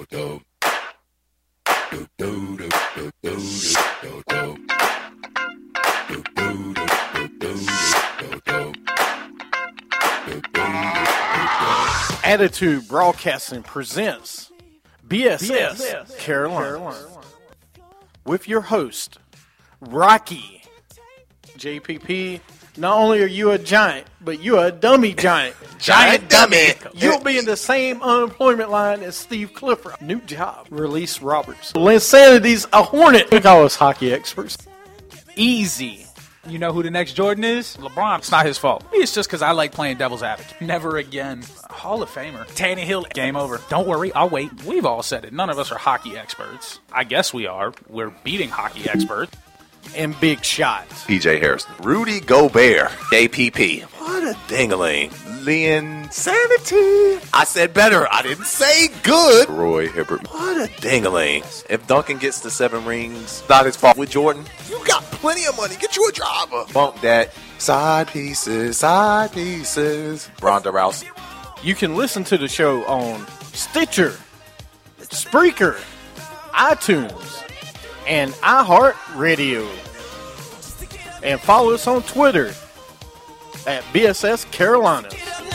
Attitude Broadcasting presents BSS Carolina with your host, Rocky. JPP, not only are you a giant, but you are a dummy giant. Giant dummy. You'll be in the same unemployment line as Steve Clifford. New job, Release Roberts. Linsanity's a hornet. We call us hockey experts. Easy. You know who the next Jordan is? LeBron. It's not his fault. It's just because I like playing devil's advocate. Never again. Hall of Famer. Tannehill. Game over. Don't worry. I'll wait. We've all said it. None of us are hockey experts. I guess we are. We're beating hockey experts. And big shots. PJ Harrison. Rudy Gobert. JPP. What a dingling. Linsanity. I said better. I didn't say good. Roy Hibbert. What a dingling. If Duncan gets the 7 rings, not his fault. With Jordan, you got plenty of money. Get you a driver. Bump that. Side pieces. Ronda Rousey. You can listen to the show on Stitcher, Spreaker, iTunes, and iHeartRadio. And follow us on Twitter at BSS Carolina.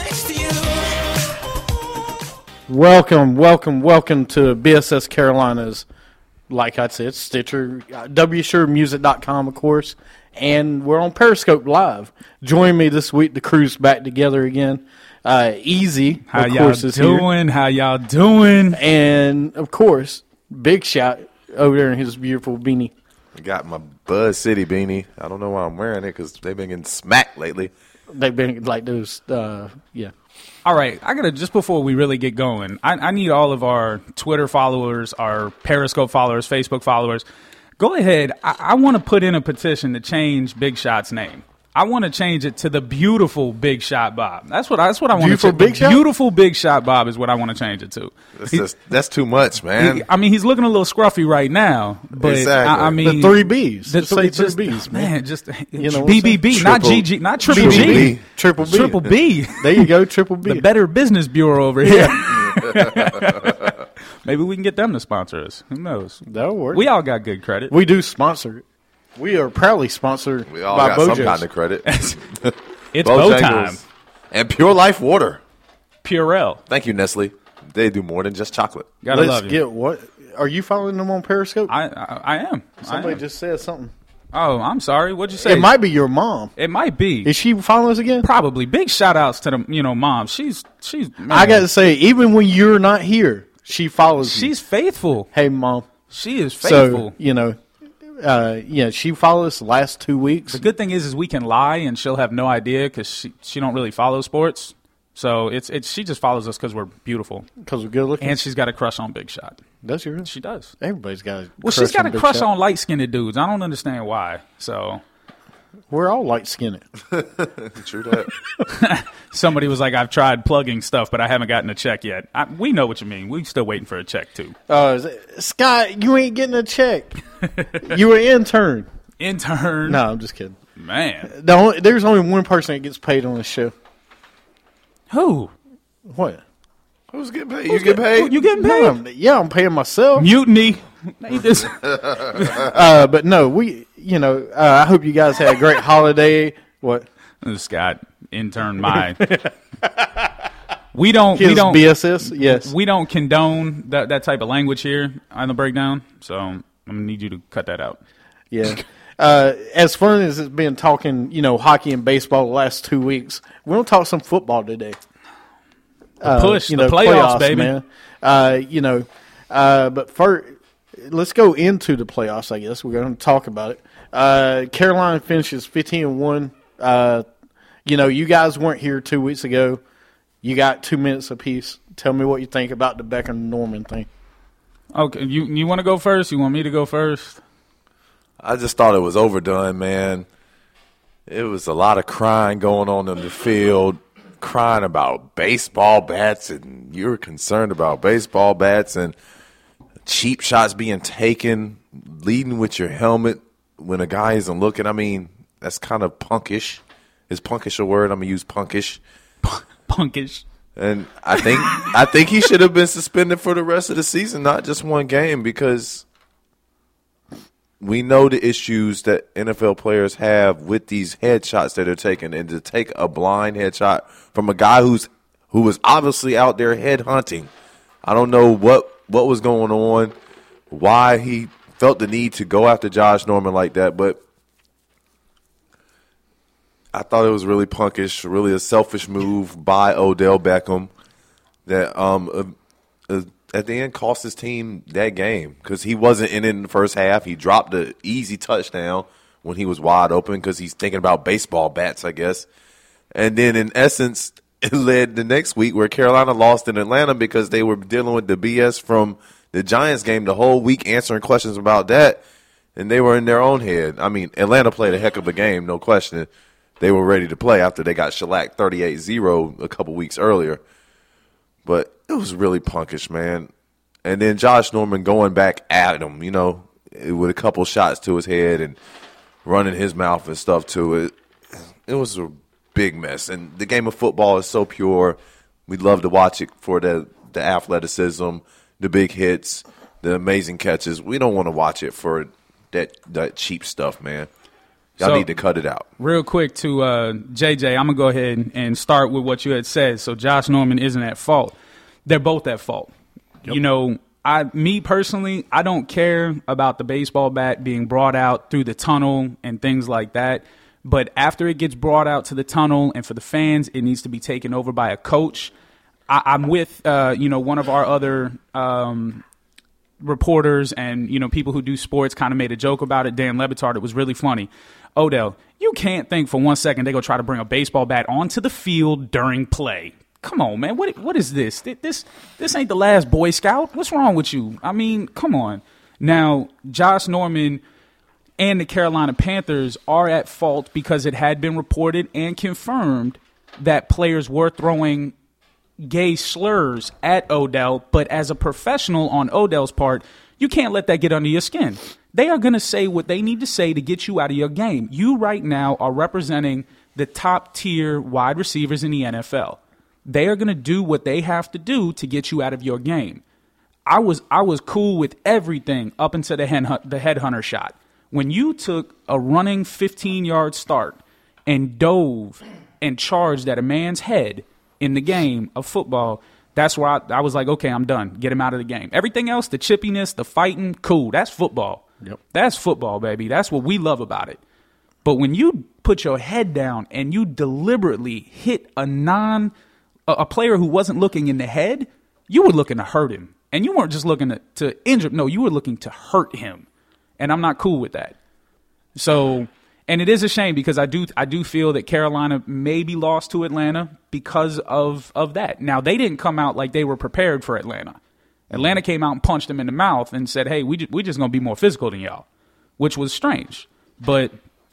Welcome to BSS Carolinas. Like I said, Stitcher, WSureMusic.com, of course, and we're on Periscope Live. Join me this week. The crew's back together again. Easy, How of y'all course, is here. doing? How y'all doing? And, of course, big shot over there in his beautiful beanie. I got my Buzz City beanie. I don't know why I'm wearing it because they've been getting smacked lately. They've been like those, yeah. All right, I gotta, just before we really get going, I need all of our Twitter followers, our Periscope followers, Facebook followers. Go ahead. I want to put in a petition to change Big Shot's name. I want to change it to the beautiful Big Shot Bob. That's what I want to Beautiful change. Big Shot? Beautiful Big Shot Bob is what I want to change it to. That's too much, man. He's looking a little scruffy right now, but Exactly. I mean, The 3 Bs. the Just say just- 3 Bs, man. Just You know what I'm saying? BBB, not Triple- GG, not Triple Triple G, B. Triple B. Triple B. There you go, Triple B. The Better Business Bureau over here. Maybe we can get them to sponsor us. Who knows? That'll work. We all got good credit. We do sponsor it. We are proudly sponsored We all by got Bojo's. some kind of credit. It's Bo time. Bojangles. And Pure Life Water. Purell. Thank you, Nestle. They do more than just chocolate. Gotta Let's love you. get what? Are you following them on Periscope? I am. Somebody I am. just said something. Oh, I'm sorry. What'd you say? It might be your mom. It might be. Is she following us again? Probably. Big shout outs to the mom. She's man, I got to say, even when you're not here, she follows you. she's faithful. Hey, Mom. She is faithful. So, yeah, she followed us the last 2 weeks. The good thing is we can lie and she'll have no idea because she don't really follow sports. So she just follows us because we're beautiful. Because we're good looking. And she's got a crush on Big Shot. Does yours? She does. Everybody's got a Well, crush she's got a Big crush Shot. on light-skinned dudes. I don't understand why. So We're all light-skinned. True that. somebody was like, I've tried plugging stuff, but I haven't gotten a check yet. We know what you mean. We're still waiting for a check, too. Scott, you ain't getting a check. You an intern. Intern. No, I'm just kidding. Man. There's only one person that gets paid on the show. Who? What? Who's getting paid? You getting paid? You getting No, paid? I'm paying myself. Mutiny. They just- But no, I hope you guys had a great holiday. What? Scott, intern my. We don't BSS? Yes. we don't condone that type of language here on the breakdown. So I'm gonna need you to cut that out. Yeah. As fun as it's been talking, hockey and baseball the last 2 weeks, we're going to talk some football today. Push the playoffs, baby. Man. But first, let's go into the playoffs, I guess. We're going to talk about it. Carolina finishes 15-1. You guys weren't here 2 weeks ago. You got 2 minutes apiece. Tell me what you think about the Becker Norman thing. Okay, you want to go first? You want me to go first? I just thought it was overdone, man. It was a lot of crying going on in the field, crying about baseball bats, and you're concerned about baseball bats and cheap shots being taken, leading with your helmet when a guy isn't looking. I mean, that's kind of punkish. Is punkish a word? I'm going to use punkish. Punkish. And I think he should have been suspended for the rest of the season, not just one game, because we know the issues that NFL players have with these headshots that they're taking, and to take a blind headshot from a guy who was obviously out there head hunting. I don't know what was going on, why he felt the need to go after Josh Norman like that, but I thought it was really punkish, really a selfish move by Odell Beckham that at the end cost his team that game because he wasn't in it in the first half. He dropped an easy touchdown when he was wide open because he's thinking about baseball bats, I guess. And then in essence, it led the next week where Carolina lost in Atlanta because they were dealing with the BS from the Giants game the whole week, answering questions about that, and they were in their own head. I mean, Atlanta played a heck of a game, no question. They were ready to play after they got shellacked 38-0 a couple weeks earlier. But it was really punkish, man. And then Josh Norman going back at him, with a couple shots to his head and running his mouth and stuff to it. It was a big mess. And the game of football is so pure. We'd love to watch it for the athleticism, the big hits, the amazing catches. We don't want to watch it for that cheap stuff, man. Y'all need to cut it out. Real quick to JJ, I'm going to go ahead and start with what you had said. So Josh Norman isn't at fault. They're both at fault. Yep. Me personally, I don't care about the baseball bat being brought out through the tunnel and things like that. But after it gets brought out to the tunnel and for the fans, it needs to be taken over by a coach. I'm with, one of our other reporters and, people who do sports kind of made a joke about it. Dan Le Batard, it was really funny. Odell, you can't think for 1 second they're going to try to bring a baseball bat onto the field during play. Come on, man. What is this? This ain't the last Boy Scout. What's wrong with you? I mean, come on. Now, Josh Norman and the Carolina Panthers are at fault because it had been reported and confirmed that players were throwing gay slurs at Odell, but as a professional on Odell's part, you can't let that get under your skin. They are going to say what they need to say to get you out of your game. You right now are representing the top tier wide receivers in the NFL. They are going to do what they have to do to get you out of your game. I was cool with everything up until the headhunter shot. When you took a running 15-yard start and dove and charged at a man's head in the game of football, that's where I was like, okay, I'm done. Get him out of the game. Everything else, the chippiness, the fighting, cool. That's football. Yep. That's football, baby. That's what we love about it. But when you put your head down and you deliberately hit a player who wasn't looking in the head, you were looking to hurt him. And you weren't just looking to injure him. No, you were looking to hurt him. And I'm not cool with that. So, and it is a shame because I do feel that Carolina maybe lost to Atlanta because of that. Now, they didn't come out like they were prepared for Atlanta. Atlanta came out and punched them in the mouth and said, hey, we just going to be more physical than y'all, which was strange. But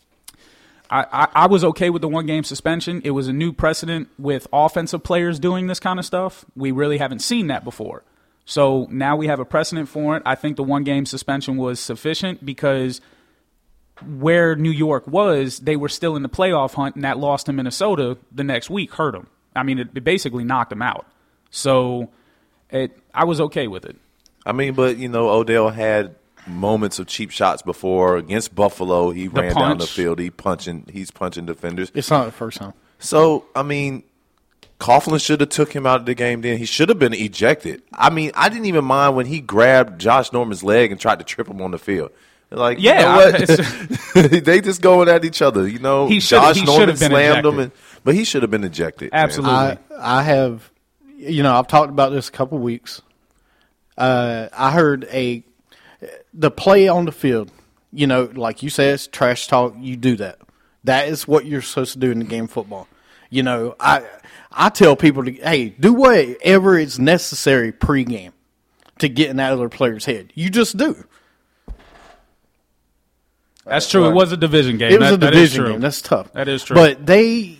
I was okay with the one-game suspension. It was a new precedent with offensive players doing this kind of stuff. We really haven't seen that before. So now we have a precedent for it. I think the one-game suspension was sufficient because where New York was, they were still in the playoff hunt, and that loss to Minnesota the next week hurt them. I mean, it basically knocked them out. So I was okay with it. I mean, but, Odell had moments of cheap shots before. Against Buffalo, he ran down the field. He's punching defenders. It's not the first time. So, I mean, Coughlin should have took him out of the game then. He should have been ejected. I mean, I didn't even mind when he grabbed Josh Norman's leg and tried to trip him on the field. Like, yeah, they just going at each other. Josh Norman slammed him, but he should have been ejected. Absolutely. I have, I've talked about this a couple of weeks. I heard the play on the field, like you said, it's trash talk. You do that. That is what you're supposed to do in the game of football. I tell people hey, do whatever is necessary pregame to get in that other player's head. You just do. That's true. It was a division game. It was a division game. That's tough. That is true. But they,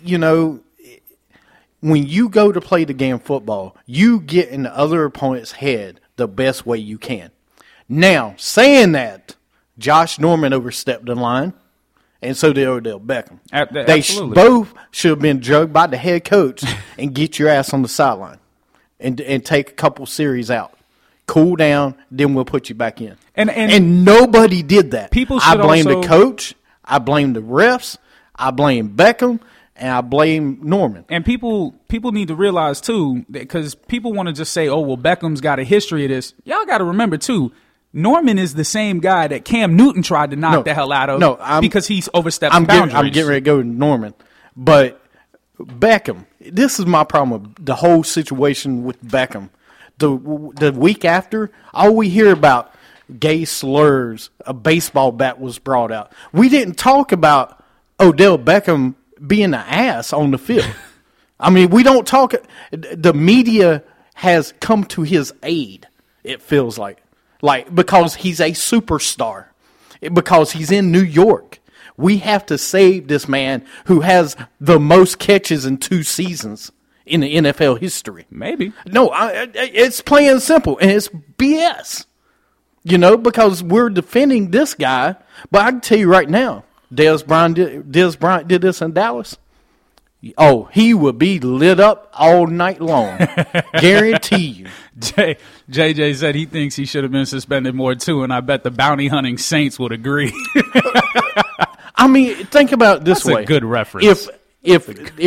when you go to play the game of football, you get in the other opponent's head the best way you can. Now, saying that, Josh Norman overstepped the line, and so did Odell Beckham. They Absolutely. both should have been drugged by the head coach and get your ass on the sideline and take a couple series out. Cool down, then we'll put you back in. And nobody did that. People I should blame also- the coach. I blame the refs. I blame Beckham. And I blame Norman. And people need to realize, too, because people want to just say, oh, well, Beckham's got a history of this. Y'all got to remember, too, Norman is the same guy that Cam Newton tried to knock the hell out of because he's overstepped boundaries. I'm getting ready to go to Norman. But Beckham, this is my problem with the whole situation with Beckham. The week after, all we hear about gay slurs, a baseball bat was brought out. We didn't talk about Odell Beckham being an ass on the field. I mean, we don't talk. The media has come to his aid, it feels like because he's a superstar, because he's in New York. We have to save this man who has the most catches in 2 seasons in the NFL history. Maybe. No, it's plain and simple, and it's BS. Because we're defending this guy, but I can tell you right now, Dez Bryant did this in Dallas. Oh, he would be lit up all night long. Guarantee you. JJ said he thinks he should have been suspended more too, and I bet the bounty hunting Saints would agree. I mean, think about it this way. That's a good reference. If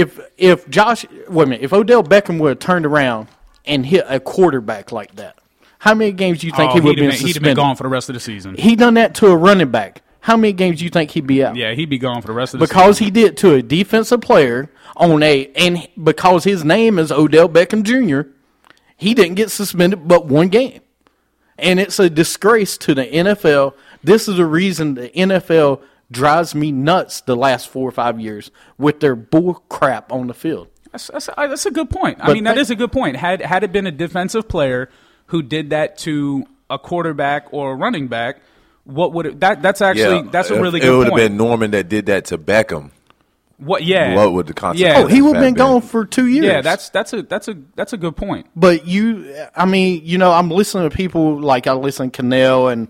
Odell Beckham would have turned around and hit a quarterback like that, how many games do you think he would have been suspended? He'd have been gone for the rest of the season. He done that to a running back. How many games do you think he'd be out? Yeah, he'd be gone for the rest of the season. Because he did to a defensive player and because his name is Odell Beckham Jr., he didn't get suspended but 1 game. And it's a disgrace to the NFL. This is the reason the NFL drives me nuts the last 4 or 5 years with their bull crap on the field. That's a good point. That is a good point. Had it been a defensive player who did that to a quarterback or a running back, what would it, that's a really good point. It would have been Norman that did that to Beckham. What? Yeah. What would the consequence? Oh, he would have been gone for 2 years. Yeah, that's a good point. But I'm listening to people like I listen to Cannell and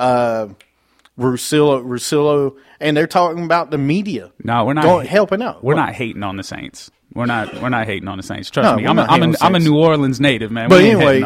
Russillo, and they're talking about the media. No, we're not helping out. We're not hating on the Saints. We're not hating on the Saints. Trust me. I'm a New Orleans native, man. But anyway,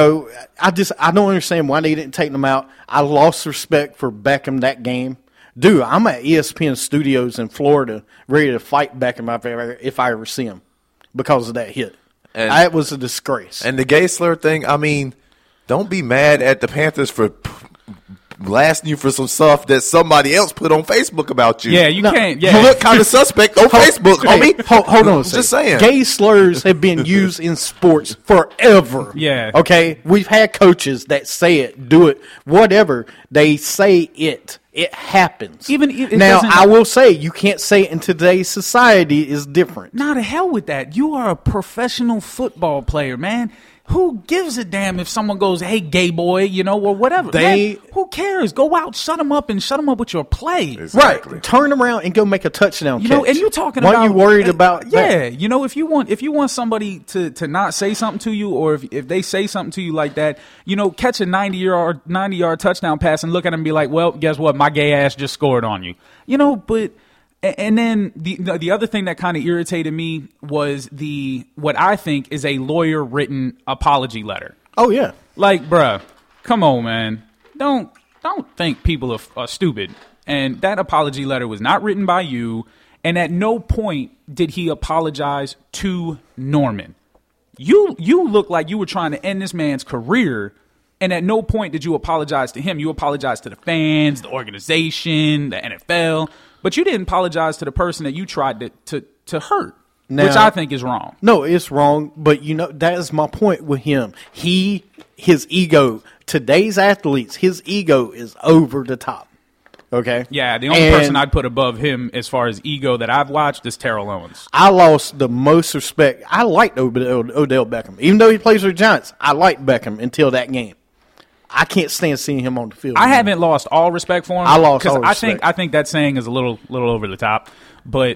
I don't understand why they didn't take them out. I lost respect for Beckham that game. Dude, I'm at ESPN Studios in Florida ready to fight Beckham if I ever see him because of that hit. That was a disgrace. And the gay slur thing, I mean, don't be mad at the Panthers for blasting you for some stuff that somebody else put on Facebook about you. Yeah, you can't. Yeah. You look kind of suspect on Facebook, homie. Hold on a second. Just saying. Gay slurs have been used in sports forever. Yeah. Okay? We've had coaches that say it, do it, whatever. They say it. It happens. Now, I will say, you can't say it in today's society is different. Nah, to hell with that. You are a professional football player, man. Who gives a damn if someone goes, hey, gay boy, or whatever? Who cares? Go out, shut them up, and shut them up with your play. Exactly. Right. Turn around and go make a touchdown catch. And you're talking Why about... Why are you worried about that? Yeah, if you want somebody to not say something to you, or if they say something to you like that, catch a 90-yard touchdown pass and look at them and be like, well, guess what? My gay ass just scored on you. But... And then the other thing that kind of irritated me was what I think is a lawyer written apology letter. Oh yeah, like bruh, come on, man, don't think people are stupid. And that apology letter was not written by you. And at no point did he apologize to Norman. You look like you were trying to end this man's career. And at no point did you apologize to him. You apologized to the fans, the organization, the NFL. But you didn't apologize to the person that you tried to hurt, which I think is wrong. No, it's wrong. But, that is my point with him. His ego, today's athletes, his ego is over the top. Okay? Yeah, the only person I'd put above him as far as ego that I've watched is Terrell Owens. I lost the most respect. I liked Odell Beckham. Even though he plays for the Giants, I liked Beckham until that game. I can't stand seeing him on the field. I haven't lost all respect for him. I lost all respect. I think that saying is a little over the top, but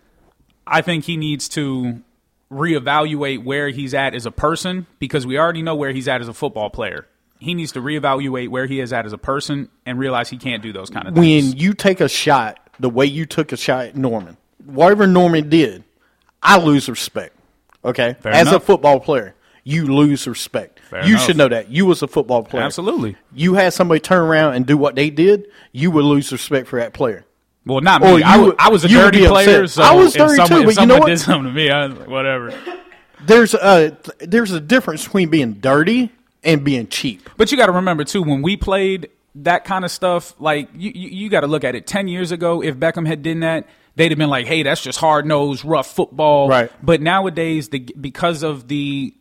I think he needs to reevaluate where he's at as a person, because we already know where he's at as a football player. He needs to reevaluate where he is at as a person and realize he can't do those kind of things. When you take a shot the way you took a shot at Norman. Whatever Norman did, I lose respect. Okay? As a football player, you lose respect. You should know that. You was a football player. Absolutely. You had somebody turn around and do what they did, you would lose respect for that player. Well, not me. I was a dirty player, so I was dirty too, but you know what? Did something to me, I was like, whatever. There's a difference between being dirty and being cheap. But you got to remember, too, when we played that kind of stuff, like, you got to look at it. 10 years ago, if Beckham had done that, they'd have been like, hey, that's just hard-nosed, rough football. Right. But nowadays, because of the,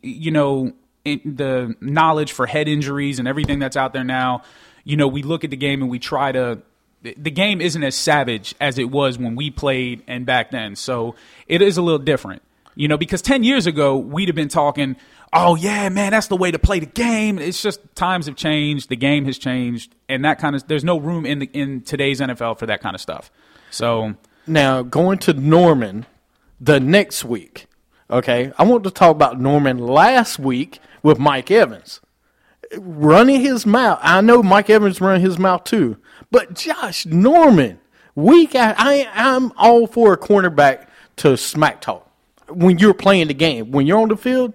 the knowledge for head injuries and everything that's out there now, we look at the game and we try to – the game isn't as savage as it was when we played and back then. So it is a little different, because 10 years ago, we'd have been talking, oh, yeah, man, that's the way to play the game. It's just times have changed. The game has changed. And that kind of – there's no room in today's NFL for that kind of stuff. So now, going to Norman the next week, okay, I want to talk about Norman last week with Mike Evans. Running his mouth. I know Mike Evans running his mouth too. But Josh Norman, I'm all for a cornerback to smack talk. When you're playing the game, when you're on the field,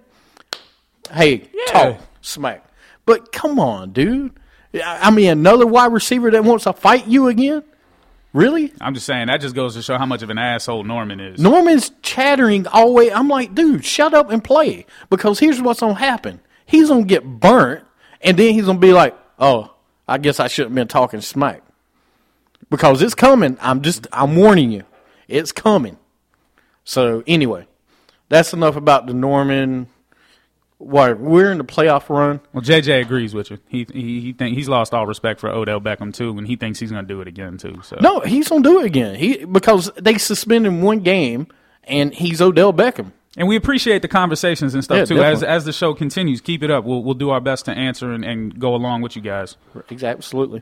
hey, talk, smack. But come on, dude. I mean, another wide receiver that wants to fight you again? Really? I'm just saying, that just goes to show how much of an asshole Norman is. Norman's chattering all the way. I'm like, dude, shut up and play. Because here's what's going to happen. He's going to get burnt, and then he's going to be like, oh, I guess I shouldn't have been talking smack. Because it's coming. I'm warning you. It's coming. So, anyway, that's enough about the Norman. We're in the playoff run. Well, JJ agrees with you. He he's lost all respect for Odell Beckham, too, and he thinks he's going to do it again, too. So. No, he's going to do it again. Because they suspended one game, and he's Odell Beckham. And we appreciate the conversations and stuff, too. Definitely. As the show continues, keep it up. We'll do our best to answer and go along with you guys. Absolutely.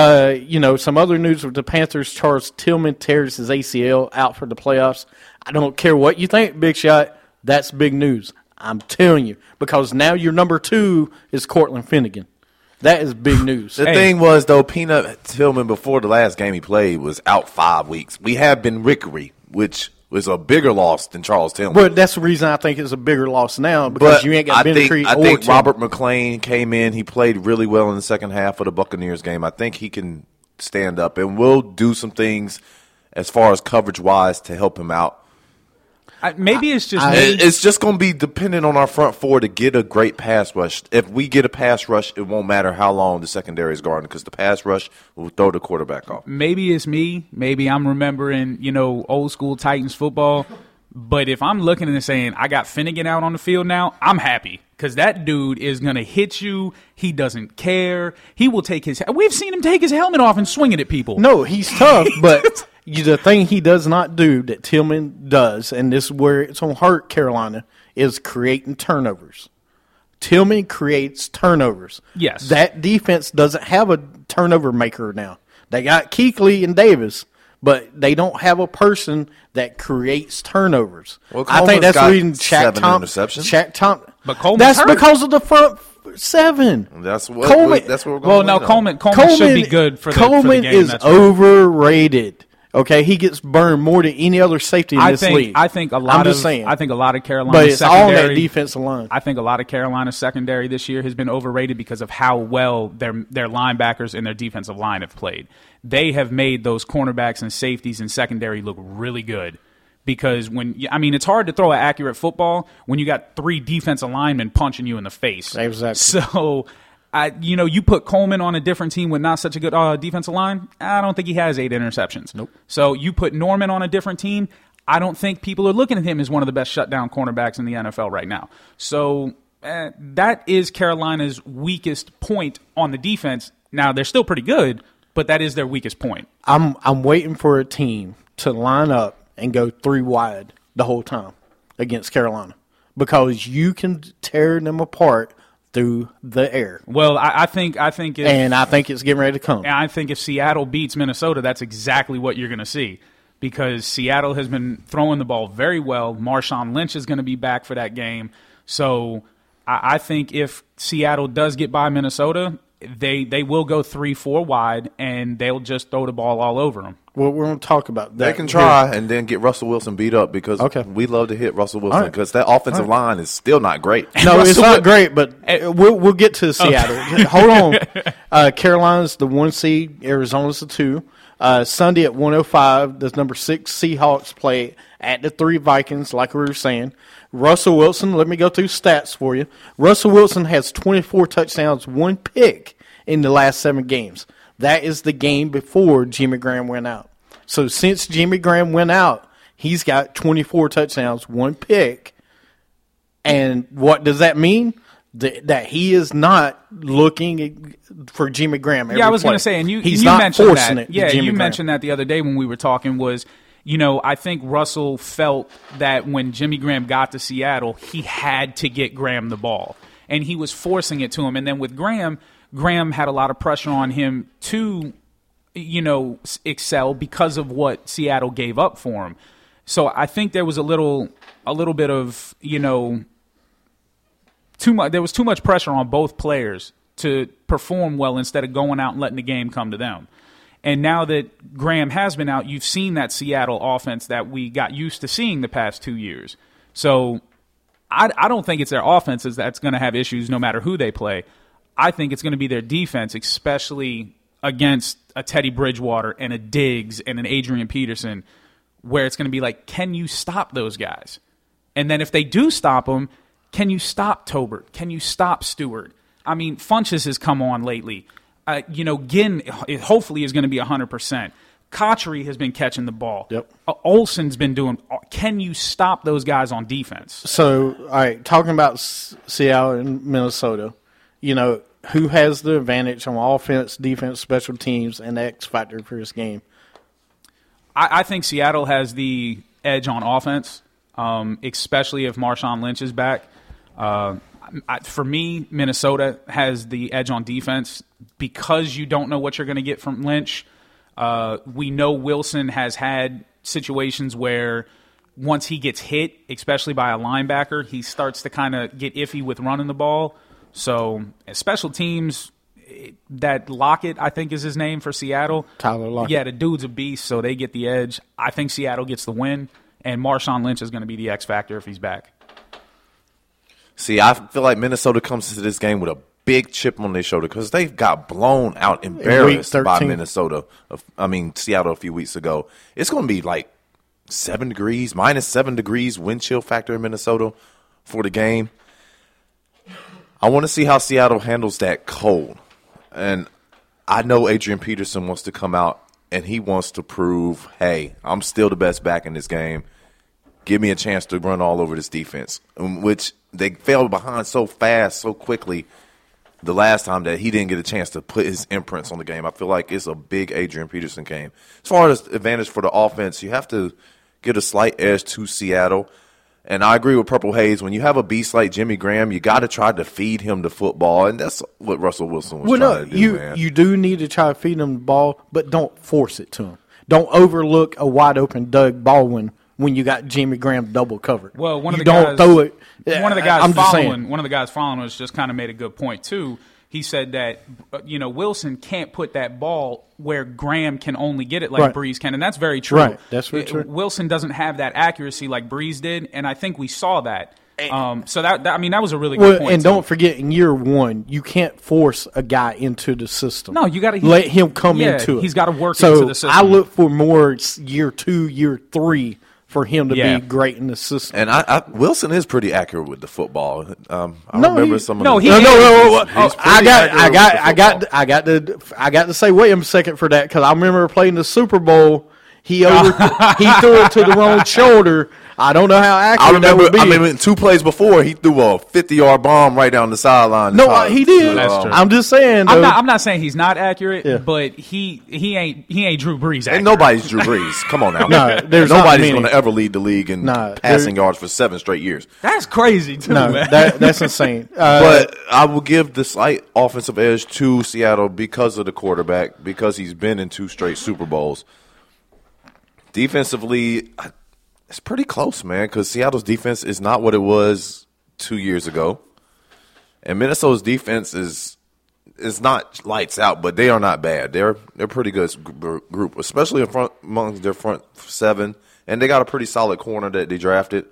Some other news with the Panthers. Charles Tillman tears his ACL, out for the playoffs. I don't care what you think, Big Shot. That's big news. I'm telling you. Because now your number 2 is Cortland Finnegan. That is big news. The thing was, though, Peanut Tillman, before the last game he played, was out 5 weeks. We have Ben Rickery, which was a bigger loss than Charles Tillman. But that's the reason I think it's a bigger loss now, because you ain't got Ben Rickery. I think Robert McClain came in. He played really well in the second half of the Buccaneers game. I think he can stand up, and we'll do some things as far as coverage-wise to help him out. Maybe it's just it's just going to be dependent on our front four to get a great pass rush. If we get a pass rush, it won't matter how long the secondary is guarding, because the pass rush will throw the quarterback off. Maybe it's me. Maybe I'm remembering, old school Titans football. But if I'm looking and saying I got Finnegan out on the field now, I'm happy, because that dude is going to hit you. He doesn't care. He will take we've seen him take his helmet off and swing it at people. No, he's tough, but the thing he does not do that Tillman does, and this is where it's going to hurt Carolina, is creating turnovers. Tillman creates turnovers. Yes. That defense doesn't have a turnover maker now. They got Kuechly and Davis, but they don't have a person that creates turnovers. Well, I think that's the reason Shaq Thompson. But Coleman's that's hurt. Because of the front 7. That's what Coleman. That's what we're going to Coleman should be good for the Coleman game. is overrated. Okay, he gets burned more than any other safety in this league. I think a lot of Carolina's but it's secondary, all that defensive line. I think a lot of Carolina's secondary this year has been overrated because of how well their linebackers and their defensive line have played. They have made those cornerbacks and safeties and secondary look really good. Because it's hard to throw an accurate football when you got 3 defensive linemen punching you in the face. Exactly. So, you put Coleman on a different team with not such a good defensive line, I don't think he has 8 interceptions. Nope. So you put Norman on a different team, I don't think people are looking at him as one of the best shutdown cornerbacks in the NFL right now. So that is Carolina's weakest point on the defense. Now, they're still pretty good, but that is their weakest point. I'm waiting for a team to line up and go 3 wide the whole time against Carolina, because you can tear them apart through the air. Well, I think it's getting ready to come. And I think if Seattle beats Minnesota, that's exactly what you're going to see, because Seattle has been throwing the ball very well. Marshawn Lynch is going to be back for that game. So I think if Seattle does get by Minnesota, they will go 3-4 wide, and they'll just throw the ball all over them. Well, we're going to talk about that. They can try and then get Russell Wilson beat up because we love to hit Russell Wilson because that offensive line is still not great. No, it's not great, but we'll get to Seattle. Hold on. Carolina's the 1 seed. Arizona's the 2. Sunday at 1:05, the number 6 Seahawks play at the 3 Vikings, like we were saying. Russell Wilson, let me go through stats for you. Russell Wilson has 24 touchdowns, 1 pick in the last 7 games. That is the game before Jimmy Graham went out. So since Jimmy Graham went out, he's got 24 touchdowns, 1 pick. And what does that mean? That he is not looking for Jimmy Graham. Yeah, I was going to say, and he's you not mentioned forcing that. it. Yeah, you Graham. mentioned that the other day when we were talking was, I think Russell felt that when Jimmy Graham got to Seattle, he had to get Graham the ball. And he was forcing it to him. And then with Graham had a lot of pressure on him to, excel because of what Seattle gave up for him. So I think there was a little bit of, too much. There was too much pressure on both players to perform well instead of going out and letting the game come to them. And now that Graham has been out, you've seen that Seattle offense that we got used to seeing the past 2 years. So I don't think it's their offenses that's going to have issues no matter who they play. I think it's going to be their defense, especially against a Teddy Bridgewater and a Diggs and an Adrian Peterson, where it's going to be like, can you stop those guys? And then if they do stop them, can you stop Tobert? Can you stop Stewart? I mean, Funchess has come on lately. Ginn hopefully is going to be 100%. Kotchery has been catching the ball. Yep. Olsen's been doing. Can you stop those guys on defense? So, all right, talking about Seattle and Minnesota, who has the advantage on offense, defense, special teams, and the X factor for this game? I think Seattle has the edge on offense, especially if Marshawn Lynch is back. For me, Minnesota has the edge on defense because you don't know what you're going to get from Lynch. We know Wilson has had situations where once he gets hit, especially by a linebacker, he starts to kind of get iffy with running the ball. So special teams, that Lockett, I think is his name for Seattle. Tyler Lockett. Yeah, the dude's a beast, so they get the edge. I think Seattle gets the win, and Marshawn Lynch is going to be the X factor if he's back. See, I feel like Minnesota comes to this game with a big chip on their shoulder because they got blown out, embarrassed by Seattle a few weeks ago. It's going to be like minus 7 degrees wind chill factor in Minnesota for the game. I want to see how Seattle handles that cold. And I know Adrian Peterson wants to come out and he wants to prove, hey, I'm still the best back in this game. Give me a chance to run all over this defense, which they fell behind so fast, so quickly the last time that he didn't get a chance to put his imprints on the game. I feel like it's a big Adrian Peterson game. As far as advantage for the offense, you have to get a slight edge to Seattle. And I agree with Purple Haze. When you have a beast like Jimmy Graham, you got to try to feed him the football, and that's what Russell Wilson was trying to do, man. You do need to try to feed him the ball, but don't force it to him. Don't overlook a wide-open Doug Baldwin when you got Jimmy Graham double covered. Well, one of the guys following us just kind of made a good point too. He said that Wilson can't put that ball where Graham can only get it like Breeze can, and that's very true. Right, that's very true. Wilson doesn't have that accuracy like Breeze did, and I think we saw that. So that was a really good point. And don't forget, in year one, you can't force a guy into the system. No, you got to let him come into it. He's got to work into the system. I look for more year 2, year 3 for him to be great in the system. And Wilson is pretty accurate with the football. I remember some of the I got to say wait a second for that because I remember playing the Super Bowl. He threw it to the wrong shoulder. I don't know how accurate that would be. I remember 2 plays before he threw a 50-yard bomb right down the sideline. No, he did. That's true. I'm just saying. I'm not saying he's not accurate, but he ain't Drew Brees. Ain't nobody's Drew Brees. Come on now. Nobody's going to ever lead the league in passing yards for 7 straight years. That's crazy too. No, man. That's insane. But I will give the slight offensive edge to Seattle because of the quarterback, because he's been in 2 straight Super Bowls. Defensively, it's pretty close, man, because Seattle's defense is not what it was 2 years ago. And Minnesota's defense is not lights out, but they are not bad. They're pretty good group, especially in front among their front seven, and they got a pretty solid corner that they drafted.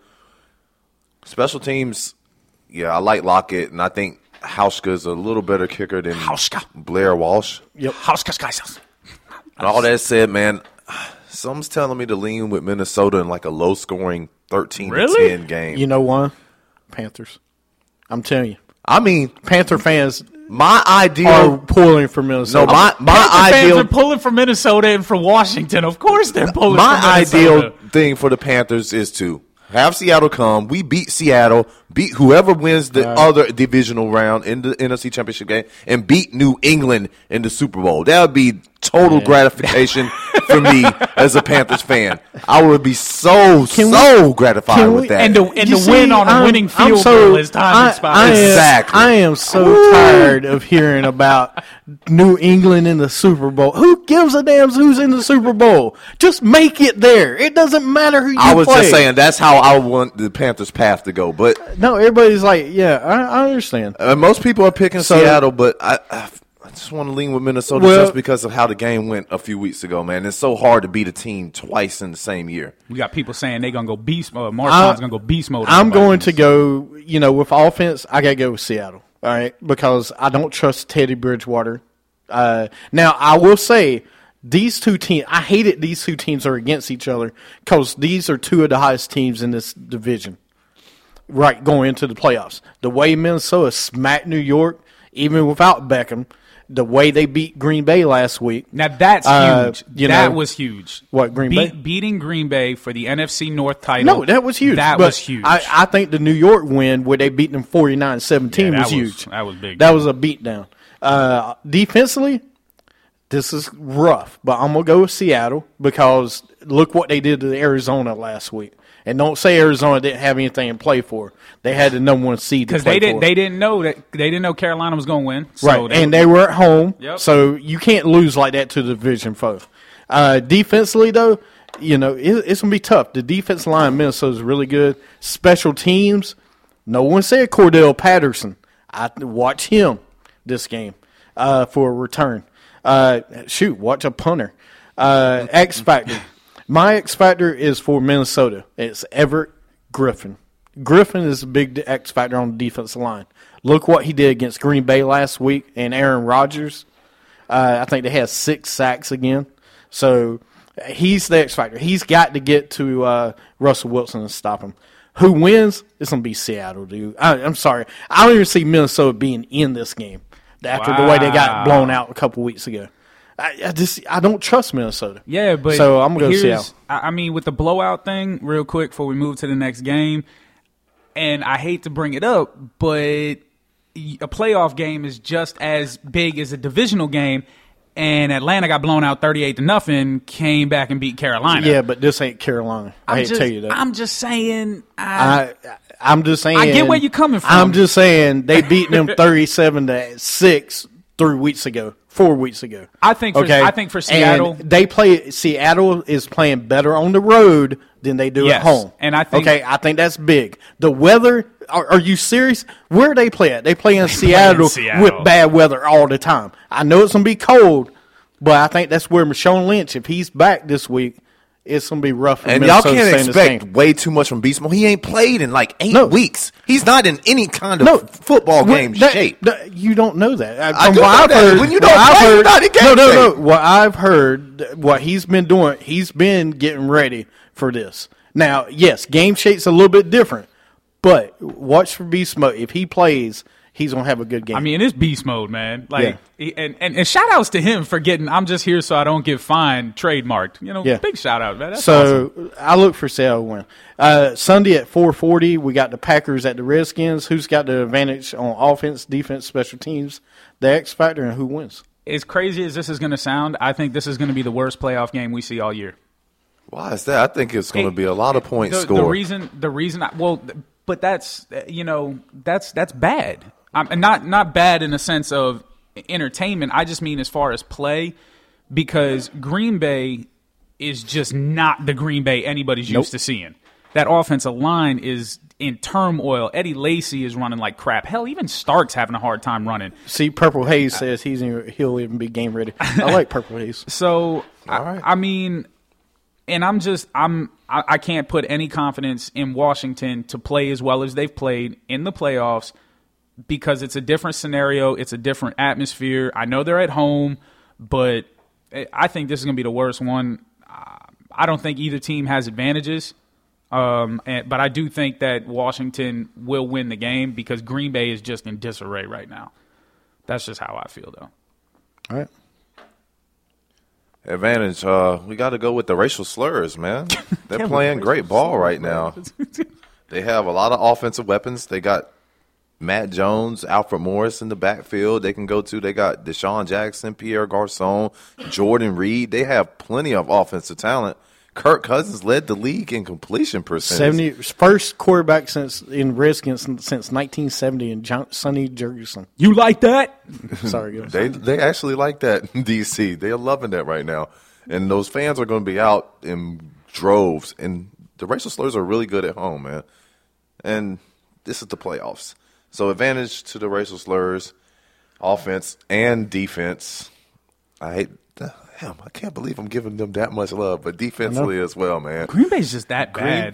Special teams, yeah, I like Lockett, and I think Hauschka is a little better kicker than Blair Walsh. Yep. Hauschka. And all that said, man, something's telling me to lean with Minnesota in like a low-scoring 13-10 game. You know why? Panthers. I'm telling you. I mean, Panther fans my ideal are pulling for Minnesota. No, my Panther ideal fans are pulling for Minnesota and for Washington. Of course they're pulling for my Minnesota. ideal thing for the Panthers is to have Seattle come. We beat Seattle, beat whoever wins the other divisional round in the NFC Championship game, and beat New England in the Super Bowl. That would be total gratification for me as a Panthers fan. I would be so gratified with that. And to win on a winning field goal as time expires. Exactly. I am so tired of hearing about New England in the Super Bowl. Who gives a damn who's in the Super Bowl? Just make it there. It doesn't matter who you play. I was just saying that's how I want the Panthers' path to go. But no, everybody's like, yeah, I understand. Most people are picking Seattle, but I just want to lean with Minnesota just because of how the game went a few weeks ago, man. It's so hard to beat a team twice in the same year. We got people saying they're going to go beast mode. Marshawn's going to go beast mode. I'm going to go, with offense, I got to go with Seattle, all right, because I don't trust Teddy Bridgewater. Now, I will say these two teams, I hate it these two teams are against each other because these are two of the highest teams in this division, right, going into the playoffs. The way Minnesota smacked New York, even without Beckham, the way they beat Green Bay last week. Now, that's huge. That was huge. What, Green Bay? Beating Green Bay for the NFC North title. No, that was huge. That was huge. I think the New York win where they beat them 49-17 was huge. That was big. That was a beatdown. Defensively, this is rough, but I'm going to go with Seattle because look what they did to Arizona last week. And don't say Arizona didn't have anything to play for. They had the number one seed to play for. They didn't know Carolina was going to win. So right, and they were at home. Yep. So you can't lose like that to the division foe. Defensively, though, it's going to be tough. The defense line in Minnesota is really good. Special teams, no one said Cordell Patterson. I watch him this game for a return. Watch a punter. X Factor. My X Factor is for Minnesota. It's Everett Griffin. Griffin is a big X Factor on the defensive line. Look what he did against Green Bay last week and Aaron Rodgers. I think they had 6 sacks again. So he's the X Factor. He's got to get to Russell Wilson and stop him. Who wins? It's going to be Seattle, dude. I'm sorry. I don't even see Minnesota being in this game after the way they got blown out a couple weeks ago. I don't trust Minnesota. Yeah, but so I'm going to go Seattle. I mean, with the blowout thing, real quick before we move to the next game, and I hate to bring it up, but a playoff game is just as big as a divisional game, and Atlanta got blown out 38-0, came back and beat Carolina. Yeah, but this ain't Carolina. I hate to tell you that. I'm just saying. I'm just saying. I get where you're coming from. I'm just saying they beat them 37-6 4 weeks ago. I think for Seattle, and Seattle is playing better on the road than they do at home. And I think that's big. The weather, are you serious? Where do they play at? They play in Seattle with bad weather all the time. I know it's going to be cold, but I think that's where Marshawn Lynch, if he's back this week, it's going to be rough for and Minnesota. And y'all can't expect way too much from Beast Mode. He ain't played in like 8 weeks. He's not in any kind of football game shape. You don't know that. I do know that. When you don't play, you're not in game shape. No. What I've heard, what he's been doing, he's been getting ready for this. Now, yes, game shape's a little bit different, but watch for Beast Mode. If he plays, he's going to have a good game. I mean, it's beast mode, man. And shout outs to him for getting I'm just here so I don't get fined trademarked. Big shout out, man. That's awesome. I look for Seattle win. Sunday at 4:40, we got the Packers at the Redskins. Who's got the advantage on offense, defense, special teams, the X Factor, and who wins? As crazy as this is going to sound, I think this is going to be the worst playoff game we see all year. Why is that? I think it's going to be a lot of points scored. The reason, but that's that's bad. Not bad in the sense of entertainment. I just mean as far as play, because Green Bay is just not the Green Bay anybody's used to seeing. That offensive line is in turmoil. Eddie Lacy is running like crap. Hell, even Stark's having a hard time running. See, Purple Haze says he'll even be game ready. I like Purple Haze. So, All right. I mean, and I can't put any confidence in Washington to play as well as they've played in the playoffs because it's a different scenario. It's a different atmosphere. I know they're at home, but I think this is going to be the worst one. I don't think either team has advantages, but I do think that Washington will win the game because Green Bay is just in disarray right now. That's just how I feel, though. All right. Advantage. We got to go with the racial slurs, man. They're playing great ball right now. They have a lot of offensive weapons. They got Matt Jones, Alfred Morris in the backfield they can go to. They got Deshaun Jackson, Pierre Garçon, Jordan Reed. They have plenty of offensive talent. Kirk Cousins led the league in completion percentage. First quarterback in Redskins since 1970, and Sonny Jurgensen. You like that? Sorry, guys. They actually like that in D.C. They're loving that right now. And those fans are going to be out in droves. And the racial slurs are really good at home, man. And this is the playoffs. So advantage to the racial slurs, offense and defense. I can't believe I'm giving them that much love, but defensively as well, man. Green Bay's just that bad.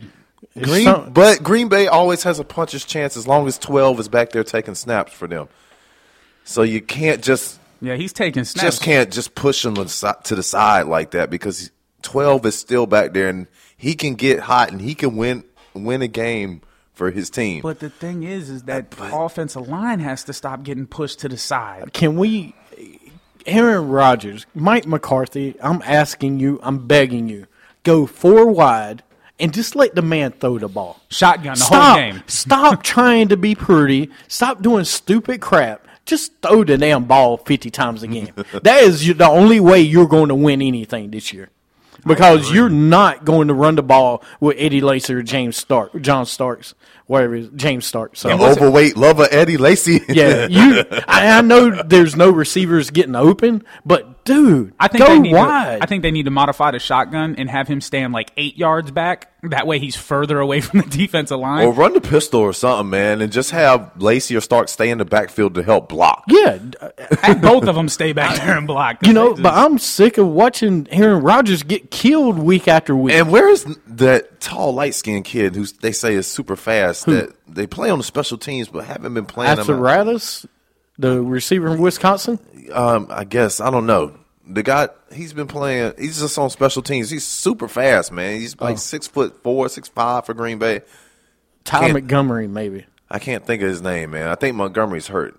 But Green Bay always has a puncher's chance as long as 12 is back there taking snaps for them. So you can't just he's taking snaps. Just push him to the side like that because 12 is still back there and he can get hot and he can win a game for his team. But the thing is that the offensive line has to stop getting pushed to the side. Can we? Aaron Rodgers, Mike McCarthy, I'm asking you, I'm begging you, go 4 wide and just let the man throw the ball. Shotgun the whole game. Stop trying to be pretty. Stop doing stupid crap. Just throw the damn ball 50 times a game. That is the only way you're going to win anything this year. Because you're not going to run the ball with Eddie Lacy or John Starks, whatever it is, James Starks. So. Overweight lover Eddie Lacy. Yeah, I know there's no receivers getting open, but dude, go wide. I think they need to modify the shotgun and have him stand like 8 yards back. That way he's further away from the defensive line. Or run the pistol or something, man, and just have Lacy or Stark stay in the backfield to help block. Yeah. Have both of them stay back there and block. But I'm sick of watching Aaron Rodgers get killed week after week. And where's that tall, light-skinned kid who they say is super fast that they play on the special teams but haven't been playing? Asaratus, the receiver from Wisconsin? I guess. I don't know. The guy, he's been playing. He's just on special teams. He's super fast, man. He's like 6'4", 6'5" for Green Bay. Ty Montgomery, maybe. I can't think of his name, man. I think Montgomery's hurt.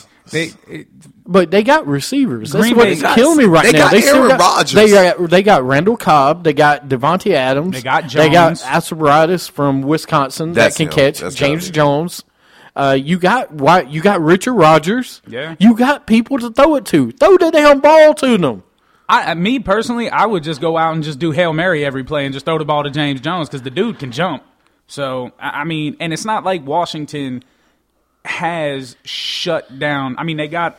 But they got receivers. That's Green what's killing me right now. They got Aaron Rodgers. They got Randall Cobb. They got Devontae Adams. They got Jones. They got Asaratus from Wisconsin that can catch. That's James Jones. You got Richard Rodgers. Yeah. You got people to throw it to. Throw the damn ball to them. Me personally, I would just go out and just do Hail Mary every play and just throw the ball to James Jones because the dude can jump. So, I mean, and it's not like Washington has shut down. I mean, they got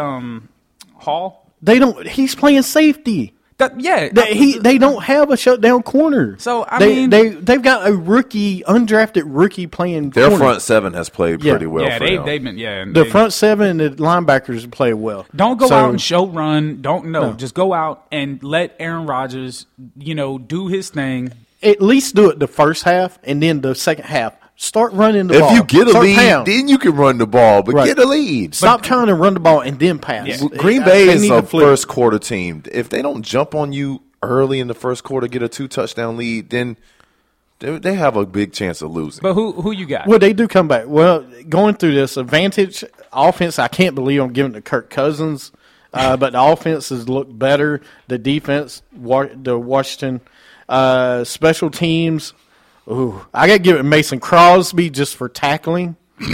Hall. He's playing safety. They don't have a shutdown corner. So they've got a undrafted rookie playing. Their corner. front seven has played pretty well. Yeah, for they've them. been front seven and the linebackers play well. Don't go out and show run. Just go out and let Aaron Rodgers, do his thing. At least do it the first half, and then the second half. Start running the ball. If you get a lead, then you can run the ball, but get a lead. Stop trying to run the ball and then pass. Yeah. Green Bay is a first quarter team. If they don't jump on you early in the first quarter, get a 2-touchdown lead, then they have a big chance of losing. But who you got? Well, they do come back. Well, going through this advantage offense, I can't believe I'm giving it to Kirk Cousins, but the offense has looked better. The defense, the Washington special teams. Ooh, I got to give it Mason Crosby just for tackling.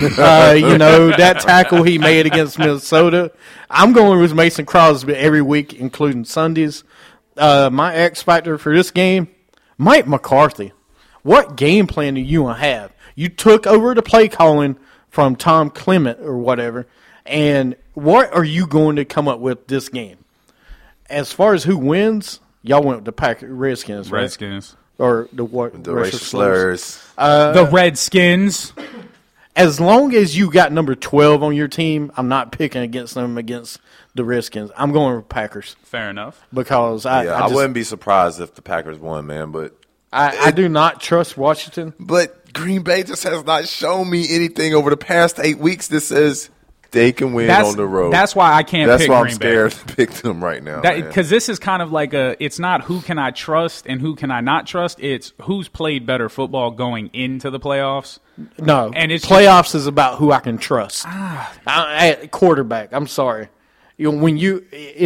That tackle he made against Minnesota. I'm going with Mason Crosby every week, including Sundays. My X factor for this game, Mike McCarthy. What game plan do you have? You took over the play calling from Tom Clement or whatever, and what are you going to come up with this game? As far as who wins, y'all went with the Redskins, right? Redskins. or the what? The racial slurs. The Redskins. As long as you got number 12 on your team, I'm not picking against them against the Redskins. I'm going with Packers. Fair enough. Because I wouldn't be surprised if the Packers won, man. But I do not trust Washington. But Green Bay just has not shown me anything over the past 8 weeks that says they can win on the road. That's why I can't pick Green Bay. That's why I'm scared to pick them right now. Because this is kind of like it's not who can I trust and who can I not trust. It's who's played better football going into the playoffs. No, and it's playoffs is about who I can trust. Quarterback, I'm sorry. When you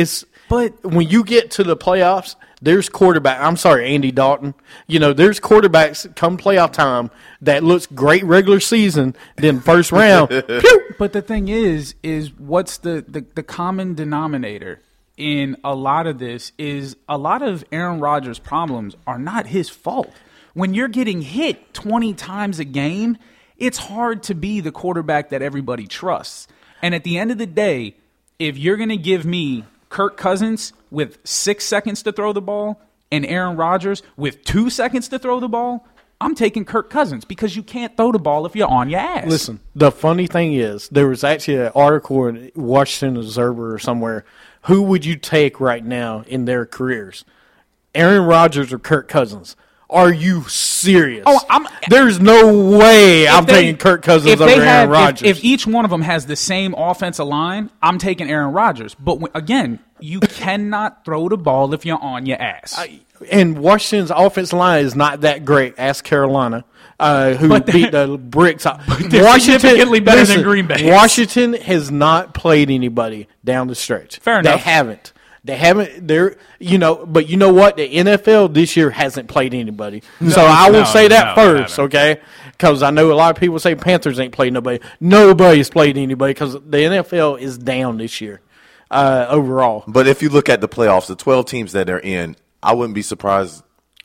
get to the playoffs, there's quarterback. I'm sorry, Andy Dalton. There's quarterbacks come playoff time that looks great regular season, then first round. Pew! But the thing is what's the common denominator in a lot of this is a lot of Aaron Rodgers' problems are not his fault. When you're getting hit 20 times a game, it's hard to be the quarterback that everybody trusts. And at the end of the day, if you're going to give me Kirk Cousins with 6 seconds to throw the ball and Aaron Rodgers with 2 seconds to throw the ball, I'm taking Kirk Cousins because you can't throw the ball if you're on your ass. Listen, the funny thing is there was actually an article in Washington Observer or somewhere. Who would you take right now in their careers? Aaron Rodgers or Kirk Cousins? Are you serious? There's no way I'm taking Kirk Cousins over Aaron Rodgers. If each one of them has the same offensive line, I'm taking Aaron Rodgers. But again, you cannot throw the ball if you're on your ass. And Washington's offensive line is not that great. Ask Carolina, who beat the bricks out. Washington significantly better than Green Bay. Washington has not played anybody down the stretch. Fair enough. They haven't. But you know what? The NFL this year hasn't played anybody. So I will say that first, okay? Because I know a lot of people say Panthers ain't played nobody. Nobody's played anybody because the NFL is down this year overall. But if you look at the playoffs, the 12 teams that are in, I wouldn't be surprised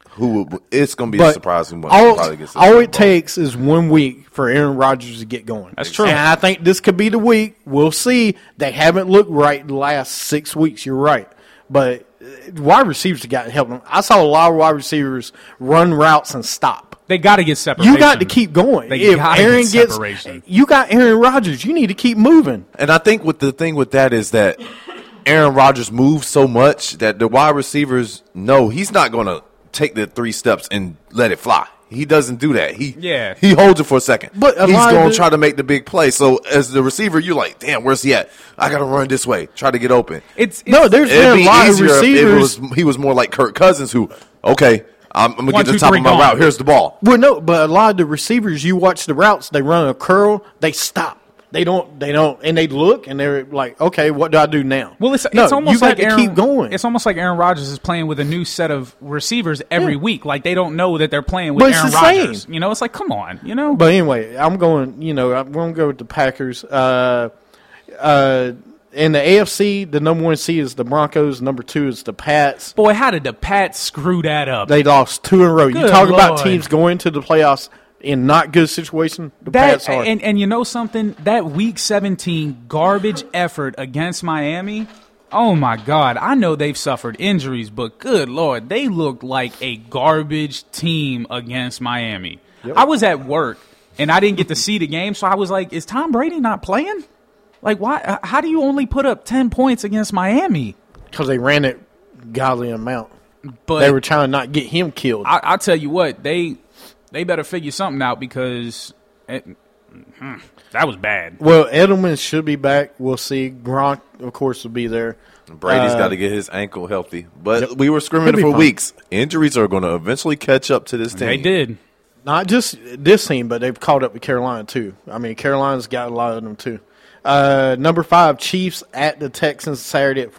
it's going to be a surprise who probably gets all it takes is 1 week for Aaron Rodgers to get going. That's true. And I think this could be the week. We'll see. They haven't looked right the last 6 weeks. You're right. But wide receivers have got to help them. I saw a lot of wide receivers run routes and stop. They got to get separation. You got to keep going. If Aaron gets separation, you got Aaron Rodgers. You need to keep moving. And I think the thing with that is that Aaron Rodgers moves so much that the wide receivers know he's not going to take the 3 steps and let it fly. He doesn't do that. He holds it for a second. But he's going to try to make the big play. So as the receiver, you're like, damn, where's he at? I got to run this way. Try to get open. There's been a lot of receivers. He was more like Kirk Cousins who, okay, I'm going to get to the top of my route. Here's the ball. Well, no, but a lot of the receivers, you watch the routes, they run a curl, they stop. They don't, and they look, and they're like, okay, what do I do now? Well, it's almost like keep going. It's almost like Aaron Rodgers is playing with a new set of receivers every week. Like, they don't know that they're playing with Aaron Rodgers. Same. It's like, come on, But anyway, I'm going to go with the Packers. In the AFC, the number 1 seed is the Broncos. Number 2 is the Pats. Boy, how did the Pats screw that up? They lost 2 in a row. You talk about teams going to the playoffs in not good situation, the Pats are. And you know something? That Week 17 garbage effort against Miami, oh, my God. I know they've suffered injuries, but good Lord, they looked like a garbage team against Miami. Yep. I was at work, and I didn't get to see the game, so I was like, is Tom Brady not playing? Like, why? How do you only put up 10 points against Miami? Because they ran it godly amount. But they were trying to not get him killed. I'll tell you what, they better figure something out because that was bad. Well, Edelman should be back. We'll see. Gronk, of course, will be there. Brady's got to get his ankle healthy. But we were scrimmaging for weeks. Injuries are going to eventually catch up to this team. They did. Not just this team, but they've caught up with Carolina, too. I mean, Carolina's got a lot of them, too. Number 5, Chiefs at the Texans Saturday at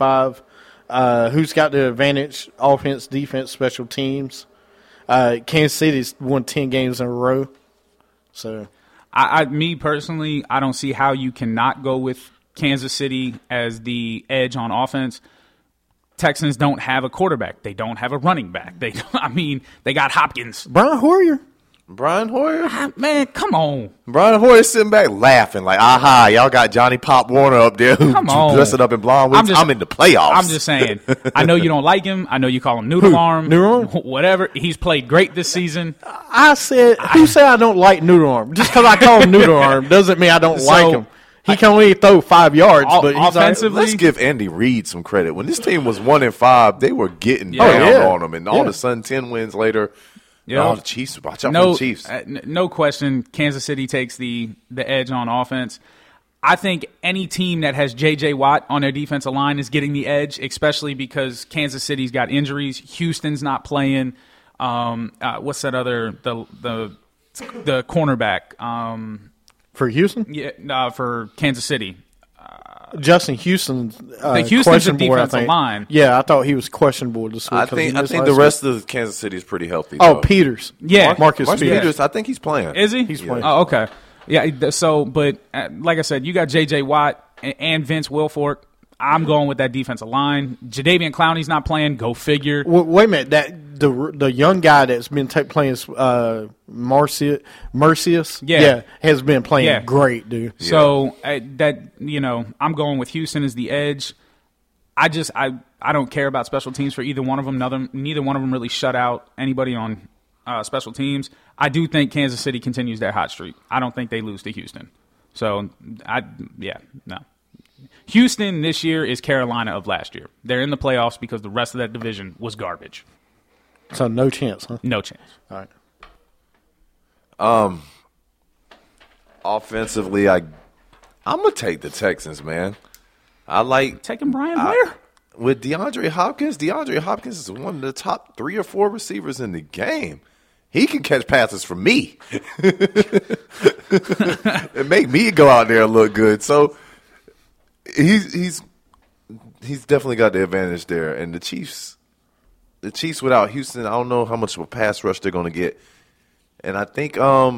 4:35. Who's got the advantage? Offense, defense, special teams. Kansas City's won 10 games in a row. So, me personally, I don't see how you cannot go with Kansas City as the edge on offense. Texans don't have a quarterback. They don't have a running back. They got Hopkins. Brian Hoyer. Brian Hoyer? Man, come on. Brian Hoyer sitting back laughing like, aha, y'all got Johnny Pop Warner up there who Come on. dressing up in blonde wigs. I'm in the playoffs. I'm just saying. I know you don't like him. I know you call him Noodle Arm. Noodle Arm? Whatever. He's played great this season. I said, who said I don't like Noodle Arm? Just because I call him Noodle Arm doesn't mean I don't like him. He can only throw 5 yards, but he's offensively. Let's give Andy Reid some credit. When this team was 1-5, they were getting Yeah. down on them, and all of a sudden, 10 wins later. Yeah. Oh, the Chiefs! Watch out for the Chiefs. No question, Kansas City takes the edge on offense. I think any team that has J.J. Watt on their defensive line is getting the edge, especially because Kansas City's got injuries. Houston's not playing. What's that other the cornerback? For Houston? Yeah, for Kansas City. Justin Houston's Houston's questionable, defensive I think. line. Yeah, I thought he was questionable this week. I think the rest of Kansas City is pretty healthy. Oh, though. Peters. Yeah. Marcus Peters. I think he's playing. Is he? He's playing. Oh, okay. Yeah. So, but like I said, you got J.J. Watt and Vince Wilfork. I'm going with that defensive line. Jadeveon Clowney's not playing. Go figure. Well, wait a minute. The young guy that's been playing Mercius, has been playing great, dude. Yeah. So I'm going with Houston as the edge. I don't care about special teams for either one of them. Neither one of them really shut out anybody on special teams. I do think Kansas City continues their hot streak. I don't think they lose to Houston. So no. Houston this year is Carolina of last year. They're in the playoffs because the rest of that division was garbage. So no chance, huh? No chance. All right. Offensively, I'm gonna take the Texans, man. I like taking Brian Blair with DeAndre Hopkins. DeAndre Hopkins is one of the top 3 or 4 receivers in the game. He can catch passes from me and make me go out there and look good. So he's definitely got the advantage there. And the Chiefs without Houston, I don't know how much of a pass rush they're going to get. And I think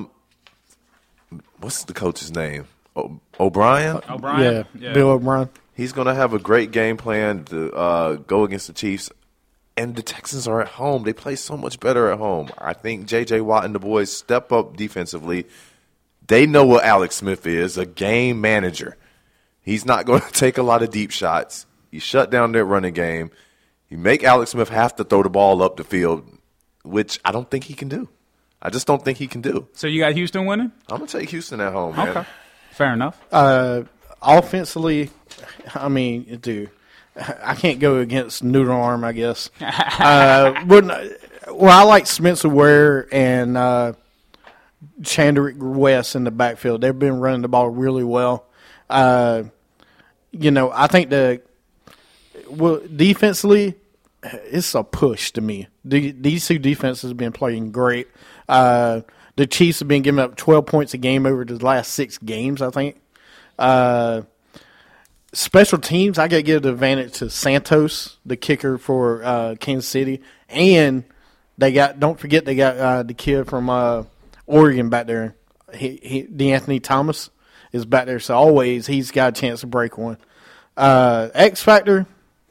what's the coach's name? O'Brien? O'Brien? Yeah, Bill O'Brien. He's going to have a great game plan to go against the Chiefs. And the Texans are at home. They play so much better at home. I think J.J. Watt and the boys step up defensively. They know what Alex Smith is, a game manager. He's not going to take a lot of deep shots. You shut down their running game. You make Alex Smith have to throw the ball up the field, which I don't think he can do. I just don't think he can do. So you got Houston winning? I'm going to take Houston at home, man. Okay. Fair enough. Offensively, I mean, dude, I can't go against Noodle Arm, I guess. I like Spencer Ware and Chandrick West in the backfield. They've been running the ball really well. I think defensively, it's a push to me. These two defenses have been playing great. The Chiefs have been giving up 12 points a game over the last 6 games, I think. Special teams, I got to give the advantage to Santos, the kicker for Kansas City, and don't forget they got the kid from Oregon back there, DeAnthony Thomas is back there, so always he's got a chance to break one. X Factor,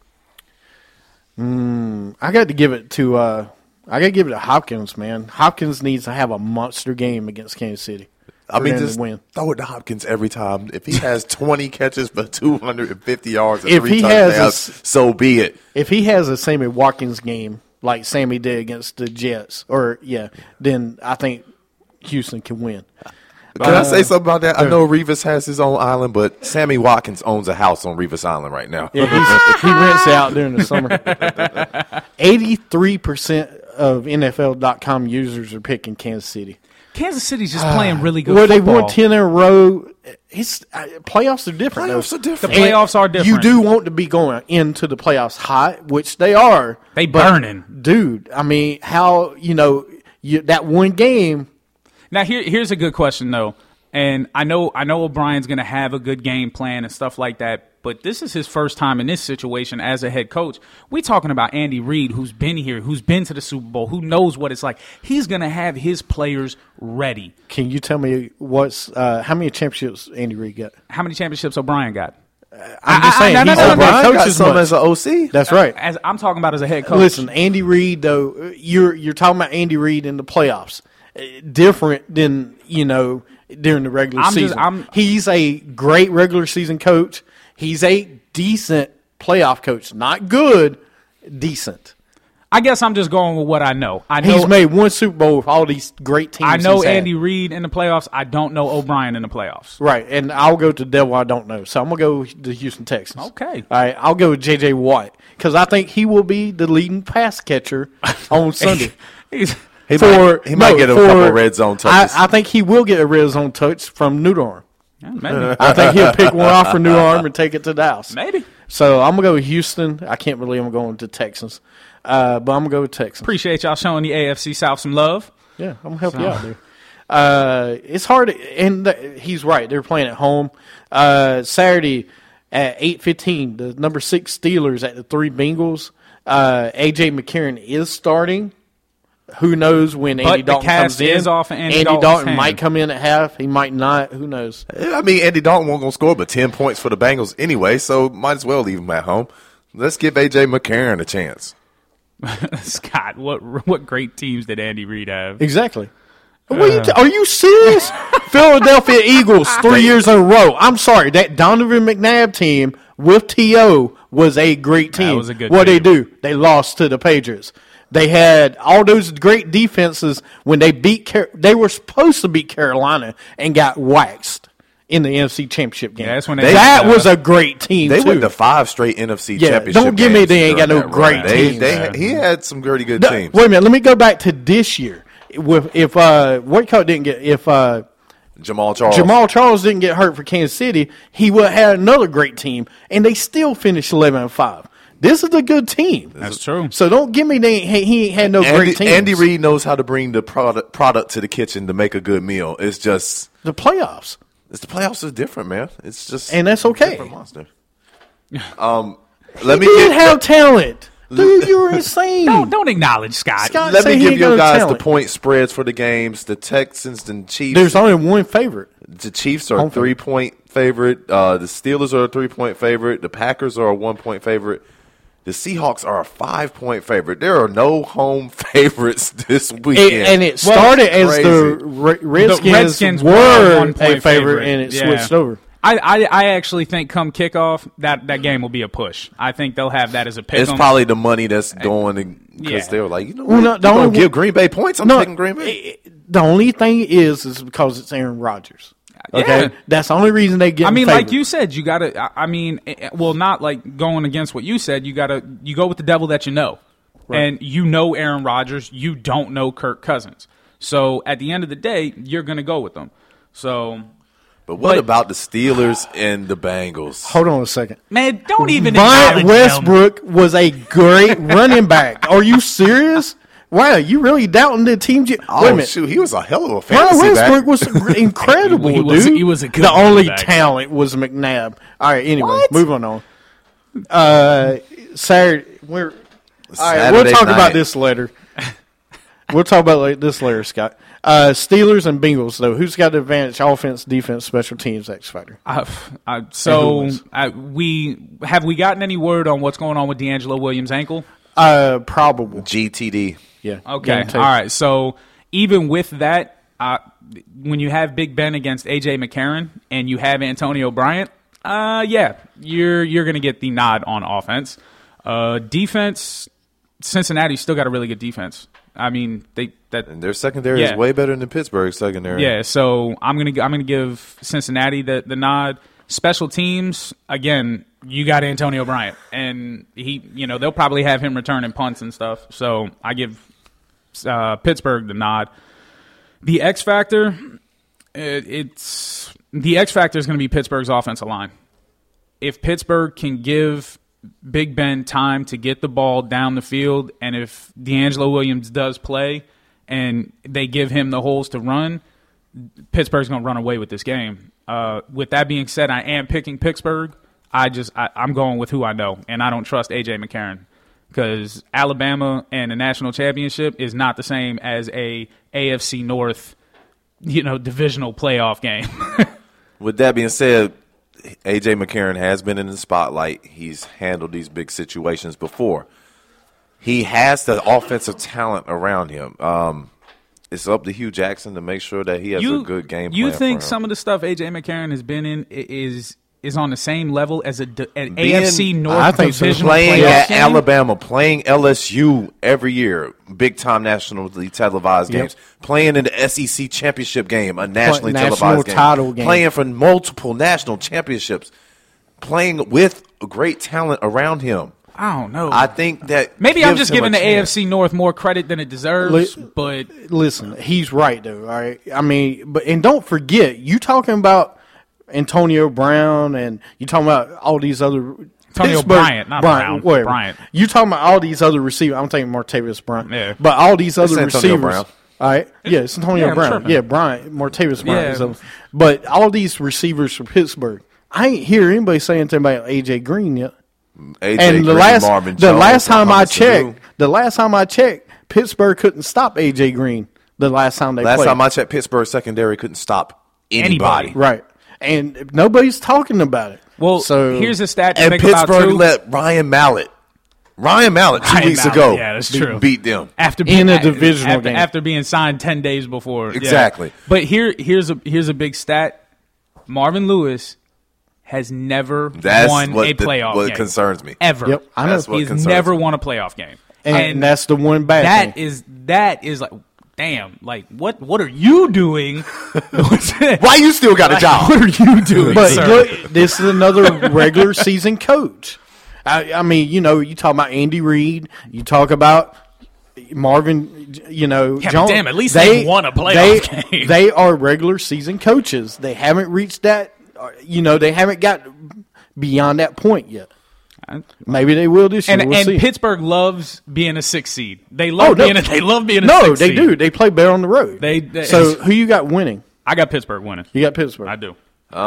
I got to give it to Hopkins, man. Hopkins needs to have a monster game against Kansas City. I mean, just throw it to Hopkins every time. If he has 20 catches for 250 yards and 3 touchdowns, so be it. If he has a Sammy Watkins game like Sammy did against the Jets, then I think Houston can win. Can I say something about that? I know Revis has his own island, but Sammy Watkins owns a house on Revis Island right now. Yeah, he rents it out during the summer. 83% of NFL.com users are picking Kansas City. Kansas City's just playing really good football. They won 10 in a row. Playoffs are different. Playoffs are different. The playoffs are different. You do want to be going into the playoffs hot, which they are. They burning. Dude, I mean, how, that one game. Now, here's a good question, though. And I know O'Brien's going to have a good game plan and stuff like that, but this is his first time in this situation as a head coach. We're talking about Andy Reid, who's been here, who's been to the Super Bowl, who knows what it's like. He's going to have his players ready. Can you tell me how many championships Andy Reid got? How many championships O'Brien got? I'm just saying. O'Brien got some as an OC. That's right. I'm talking about as a head coach. Listen, Andy Reid, though, you're talking about Andy Reid in the playoffs. different than, during the regular season. He's a great regular season coach. He's a decent playoff coach. Not good, decent. I guess I'm just going with what I know. He's made one Super Bowl with all these great teams. I know Andy Reid in the playoffs. I don't know O'Brien in the playoffs. Right, and I'll go to the devil I don't know. So I'm going to go with the Houston Texans. Okay. All right, I'll go with J.J. Watt because I think he will be the leading pass catcher on Sunday. He might get a couple red zone touches. I think he will get a red zone touch from Newton. Yeah, maybe. I think he'll pick one off for Newton and take it to Dallas. Maybe. So I'm going to go with Houston. I can't believe I'm going to Texans. But I'm going to go with Texans. Appreciate y'all showing the AFC South some love. Yeah, I'm going to help you out, dude. It's hard, and he's right. They're playing at home. Saturday at 8:15, the number 6 Steelers at the 3 Bengals. A.J. McCarron is starting. Who knows when Andy Dalton comes in? Is off Andy Dalton might come in at half. He might not. Who knows? I mean, Andy Dalton won't going to score but 10 points for the Bengals anyway, so might as well leave him at home. Let's give A.J. McCarron a chance. Scott, what great teams did Andy Reid have? Exactly. Are you serious? Philadelphia Eagles 3 years in a row. I'm sorry. That Donovan McNabb team with T.O. was a great team. That was a good what team. they do? They lost to the Patriots. They had all those great defenses when they they were supposed to beat Carolina and got waxed in the NFC Championship game. Yeah, that's when that was a great team, They too. went to 5 straight NFC Championship don't give me games they ain't got no during that great run. teams. He had some pretty good No, teams. wait a minute. Let me go back to this year. If Whitecoat didn't get Jamal Charles. Jamal Charles didn't get hurt for Kansas City, he would have had another great team, and they still finished 11-5. This is a good team. That's true. So don't give me he ain't had no great teams. Andy Reid knows how to bring the product to the kitchen to make a good meal. It's just the playoffs. The playoffs are different, man. It's just and that's okay. Different monster. Let me have talent. Dude, you're insane. Don't acknowledge Scott. Let me give you guys the point spreads for the games. The Texans and Chiefs. There's only one favorite. The Chiefs are a 3-point favorite. The Steelers are a 3-point favorite. The Packers are a 1-point favorite. The Seahawks are a 5-point favorite. There are no home favorites this weekend. And it started as the Redskins were a favorite, and it switched over. I actually think come kickoff, that game will be a push. I think they'll have that as a pick. It's probably the money that's going because they were like, don't give Green Bay points. I'm taking Green Bay. The only thing is because it's Aaron Rodgers. Okay, yeah. That's the only reason they get. I mean, favored. like you said, you got to. I mean, well, not like going against what you said. You go with the devil that you know, right. And you know Aaron Rodgers. You don't know Kirk Cousins. So at the end of the day, you're going to go with them. So. But what about the Steelers and the Bengals? Hold on a second. Man, don't even Brian Westbrook was a great running back. Are you serious? Wow, you really doubting the team? Wait a minute. Shoot, he was a hell of a fantasy Brian back. Westbrook was incredible, dude. He was a good The only back. talent was McNabb. All right, anyway, What? moving on. Saturday, we'll talk about this later. We'll talk about this later, Scott. Steelers and Bengals, though. Who's got the advantage? Offense, defense, special teams, X factor. We gotten any word on what's going on with D'Angelo Williams' ankle? Probable. GTD. Yeah. Okay. All right. So even with that, when you have Big Ben against A.J. McCarron and you have Antonio Bryant, you're going to get the nod on offense. Defense, Cincinnati's still got a really good defense. I mean, and their secondary is way better than Pittsburgh's secondary. Yeah, so I'm gonna give Cincinnati the nod. Special teams, again, you got Antonio Bryant, and they'll probably have him returning punts and stuff. So I give Pittsburgh the nod. The X factor, is going to be Pittsburgh's offensive line. If Pittsburgh can give Big Ben time to get the ball down the field, and if D'Angelo Williams does play and they give him the holes to run, Pittsburgh's going to run away with this game. With that being said, I am picking Pittsburgh. I'm going with who I know, and I don't trust A.J. McCarron because Alabama and a national championship is not the same as a AFC North, divisional playoff game. With that being said, A.J. McCarron has been in the spotlight. He's handled these big situations before. He has the offensive talent around him. it's up to Hugh Jackson to make sure that he has a good game plan. You think for him. some of the stuff A.J. McCarron has been in is on the same level as an AFC North divisional playing playoff at game? Alabama, playing LSU every year, big time nationally televised games, playing in the SEC championship game, a nationally televised game, title game, playing for multiple national championships, playing with great talent around him. I don't know. I think that maybe I'm gives just him giving a the chance. AFC North more credit than it deserves, but Listen, he's right though. All right, I mean, and don't forget, you talking about Antonio Brown and you talking about all these other Antonio Bryant, not Brown. whatever. Bryant. You talking about all these other receivers? I'm thinking Martavis Bryant. Yeah. But all these other It's Antonio receivers. Brown. All right, yeah, it's Antonio Yeah, I'm Brown. tripping. Yeah, Bryant, Martavis Bryant. Yeah. So, but all these receivers for Pittsburgh, I ain't hear anybody say anything about AJ Green yet. AJ And the Green, Marvin the Jones, last time I Muhammad checked, Pittsburgh couldn't stop AJ Green. The last time they Last played. time I checked, Pittsburgh secondary couldn't stop anybody. Right. And nobody's talking about it. well, so here's a stat to And think about Pittsburgh too. let Ryan Mallett 2 Ryan weeks Mallett, ago, yeah, that's true. beat them. After In a divisional game. after being signed 10 days before. Yeah. Exactly. But here's a big stat. Marvin Lewis has never That's won what a playoff what game. concerns me. Ever. Yep, I know. That's what He's concerns never me. won a playoff game. and that's the one bad that thing. is like, damn, like what are you doing? Why you still got a job? What are you doing, But sir? look, this is another regular season coach. I mean, you know, you talk about Andy Reid, you talk about Marvin, you know, Yeah, but Jones. damn, at least they won a playoff game. They are regular season coaches. They haven't reached that, you know, they haven't got beyond that point yet. Maybe they will this year. And, We'll and see. Pittsburgh loves being a 6th seed. They love no. being a 6th No, seed. they do. They play better on the road. They- so who you got winning? I got Pittsburgh winning. You got Pittsburgh. I do.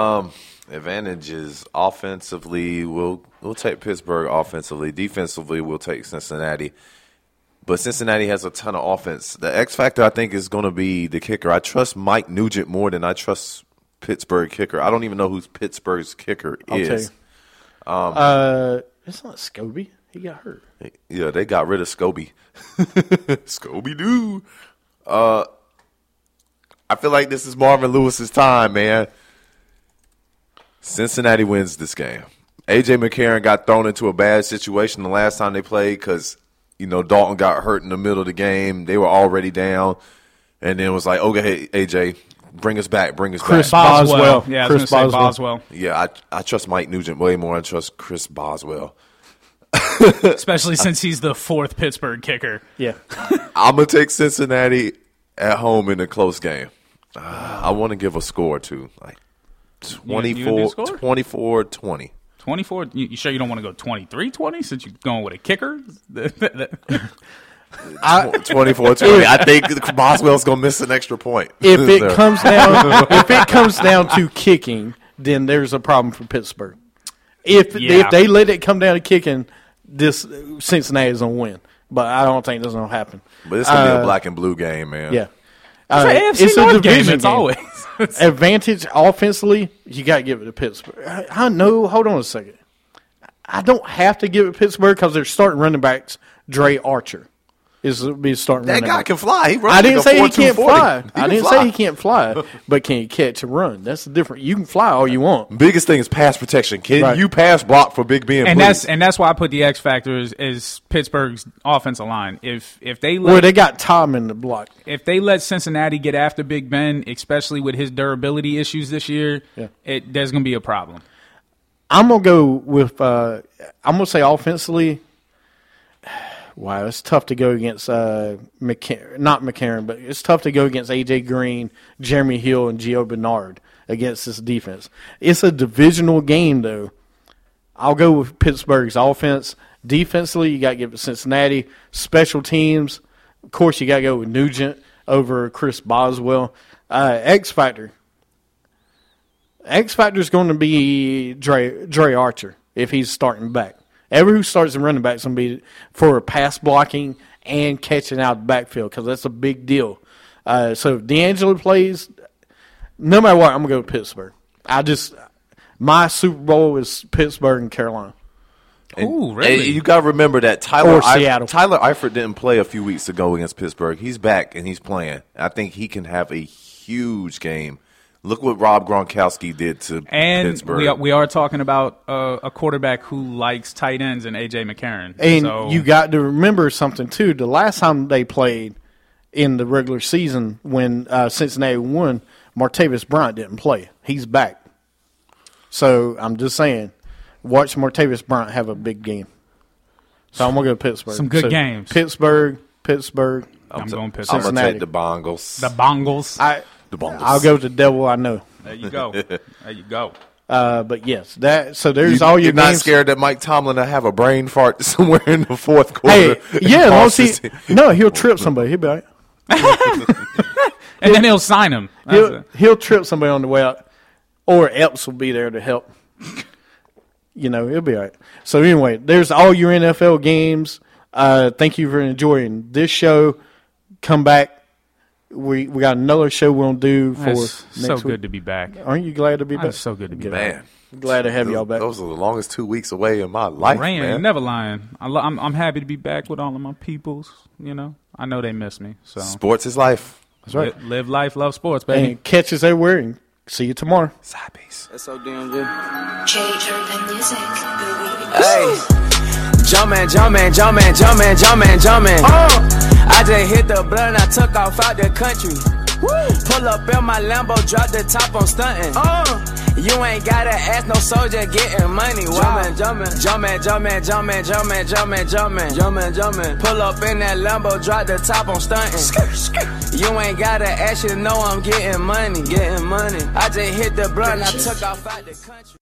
Advantages offensively, we'll take Pittsburgh offensively. Defensively, we'll take Cincinnati. But Cincinnati has a ton of offense. The X factor, I think, is going to be the kicker. I trust Mike Nugent more than I trust Pittsburgh kicker. I don't even know who Pittsburgh's kicker is. It's not Scobie. He got hurt. Yeah, they got rid of Scobie. Scooby-Doo. I feel like this is Marvin Lewis's time, man. Cincinnati wins this game. A.J. McCarron got thrown into a bad situation the last time they played because, you know, Dalton got hurt in the middle of the game. They were already down. And then it was like, okay, A.J., bring us back. Chris back. Boswell. Yeah, I Chris was going to say Boswell. Boswell. Yeah, I trust Mike Nugent way more than I trust Chris Boswell. Especially since he's the 4th Pittsburgh kicker. Yeah. I'm going to take Cincinnati at home in a close game. I want to give a score, too. Like gonna do a score? 24-20. 24? You sure you don't want to go 23-20 since you're going with a kicker? 24-20. I think Boswell's going to miss an extra point. If it comes down to kicking, then there's a problem for Pittsburgh. If they let it come down to kicking, this Cincinnati's gonna win. But I don't think that's gonna happen. But it's going to be a black and blue game, man. Yeah. It's an AFC it's a North game. division It's game. always. Advantage offensively, you got to give it to Pittsburgh. I know. Hold on a second. I don't have to give it to Pittsburgh because they're starting running backs. Dre Archer is starting That running guy back. can fly. He runs I didn't like a say he 4.240. can't fly. I can didn't fly. say he can't fly, but can he catch and run? That's the difference. You can fly all you want. Biggest thing is pass protection. Can Right. you pass block for Big Ben? And please? that's why I put the X factor is Pittsburgh's offensive line. If they Well, let they got Tom in the block. if they let Cincinnati get after Big Ben, especially with his durability issues this year, there's going to be a problem. I'm gonna go with. I'm gonna say offensively. Wow, it's tough to go against not McCarron, but it's tough to go against A.J. Green, Jeremy Hill, and Gio Bernard against this defense. It's a divisional game, though. I'll go with Pittsburgh's offense. Defensively, you got to give it to Cincinnati. Special teams, of course, you got to go with Nugent over Chris Boswell. X Factor. X Factor is going to be Dre Archer if he's starting back. Everyone who starts in running back is going to be for pass blocking and catching out the backfield because that's a big deal. So if D'Angelo plays, no matter what, I'm going to go to Pittsburgh. My Super Bowl is Pittsburgh and Carolina. Ooh, really? And you got to remember that Or Seattle. Tyler Eifert didn't play a few weeks ago against Pittsburgh. He's back and he's playing. I think he can have a huge game. Look what Rob Gronkowski did to Pittsburgh. And we are talking about a quarterback who likes tight ends and A.J. McCarron. And so, you got to remember something, too. The last time they played in the regular season when Cincinnati won, Martavis Bryant didn't play. He's back. So I'm just saying, watch Martavis Bryant have a big game. So I'm going to go to Pittsburgh. Some good games. Pittsburgh. I'm going Pittsburgh. I'm going to Cincinnati. take the Bongals. The Bongals. I'll go with the devil I know. There you go. There you go. But yes, so there's all your You're not games. scared that Mike Tomlin will have a brain fart somewhere in the fourth Hey, quarter? yeah, he'll trip somebody. He'll be all right. And then he'll sign him. He'll trip somebody on the way out, or Epps will be there to help. He'll be all right. So anyway, there's all your NFL games. Thank you for enjoying this show. Come back. We got another show we'll do for It's next so week. good to be back. Aren't you glad to be back? It's so good to be back. Man, Glad to have y'all back. Those are the longest 2 weeks away in my life, Rain, man. never lying. I'm happy to be back with all of my peoples. I know they miss me. So Sports is life. That's right. Live life, love sports, baby. And catch us everywhere. And see you tomorrow. Side piece. That's so damn good. J Urban Music. Hey, jumpin'. I just hit the blunt, I took off out the country. Pull up in my Lambo, drop the top, I'm stuntin'. You ain't gotta ask no soldier getting money. Wow. Jumpin'. Pull up in that Lambo, drop the top, I'm stuntin'. You ain't gotta ask, you know I'm getting money. I just hit the blunt, I took off out the country.